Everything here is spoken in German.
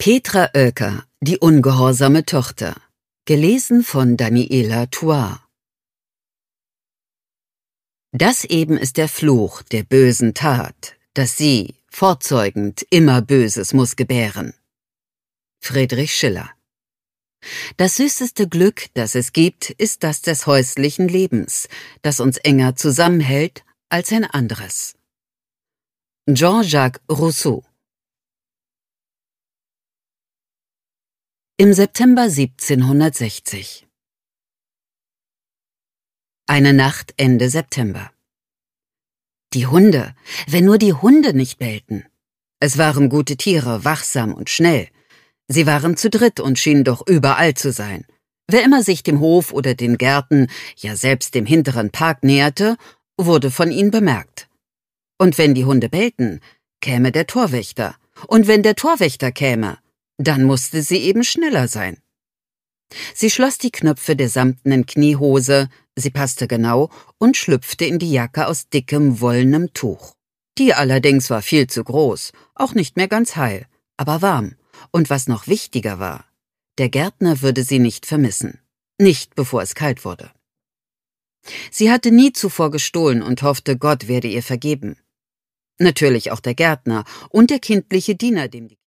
Petra Oelker, die ungehorsame Tochter. Gelesen von Daniela Thouars. Das eben ist der Fluch der bösen Tat, dass sie, fortzeugend, immer Böses muss gebären. Friedrich Schiller. Das süßeste Glück, das es gibt, ist das des häuslichen Lebens, das uns enger zusammenhält als ein anderes. Jean-Jacques Rousseau. Im September 1760. Eine Nacht Ende September. Die Hunde, wenn nur die Hunde nicht bellten. Es waren gute Tiere, wachsam und schnell. Sie waren zu dritt und schienen doch überall zu sein. Wer immer sich dem Hof oder den Gärten, ja selbst dem hinteren Park näherte, wurde von ihnen bemerkt. Und wenn die Hunde bellten, käme der Torwächter. Und wenn der Torwächter käme, dann musste sie eben schneller sein. Sie schloss die Knöpfe der samtenen Kniehose, sie passte genau und schlüpfte in die Jacke aus dickem, wollenem Tuch. Die allerdings war viel zu groß, auch nicht mehr ganz heil, aber warm. Und was noch wichtiger war, der Gärtner würde sie nicht vermissen. Nicht, bevor es kalt wurde. Sie hatte nie zuvor gestohlen und hoffte, Gott werde ihr vergeben. Natürlich auch der Gärtner und der kindliche Diener, dem die